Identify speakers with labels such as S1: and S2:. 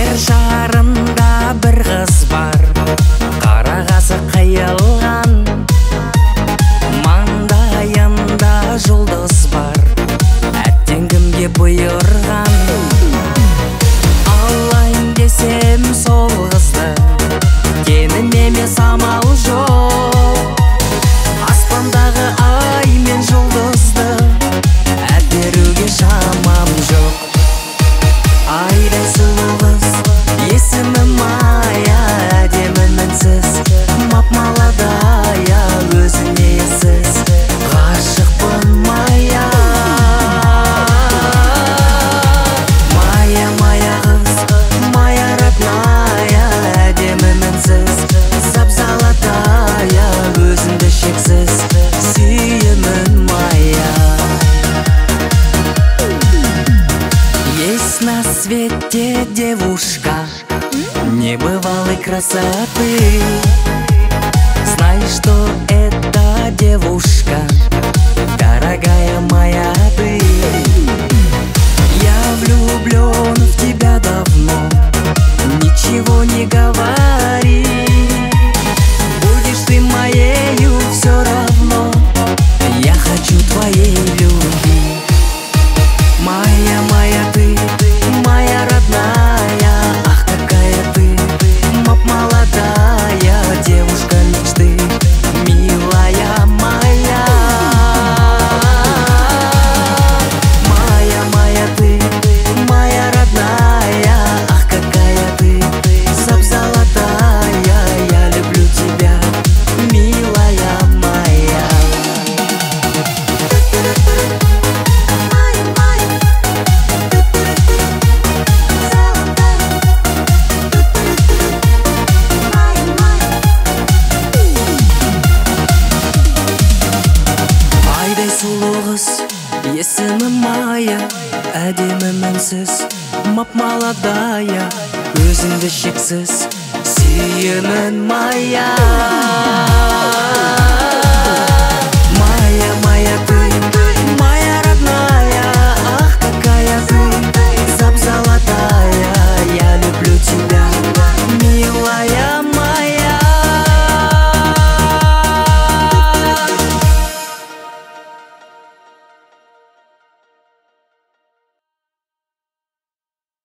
S1: жер шарында бір қыз бар, қарағасы қиылған, маңдайында жұлдыз бар, әттең кімге бұйырған. Алайын десем сол қызды, кенім емес амал жоқ. Аспандағы ай мен жұлдызды әперуге шамам жоқ. Айдай сұлу қыз, есімі Майя, әдемі мінсіз, мап-маладая, өзіне ессіз, ғашықпын Майя. Майя, Майя қыз, Майя родная, әдемі мінсіз, сап-салатая, өзіңді шексіз сүйемін Майя. Есть на свете девушка небывалой красоты. Знай, что эта девушка дорогая моя ты. Я влюблен в тебя давно, ничего не говори. Будешь ты моею все равно, я хочу твоей любви. Майя, Майя ты, моя родная, ах какая ты, мап-молодая, девушка мечты, милая моя. Майя, Майя ты, моя родная, ах какая ты, сап-золотая, я люблю тебя, милая моя. Айдай сұлу қыз, есімі Майя, әдемі мінсіз, мап-маладая, өзіңді шексіз сүйемін Майя.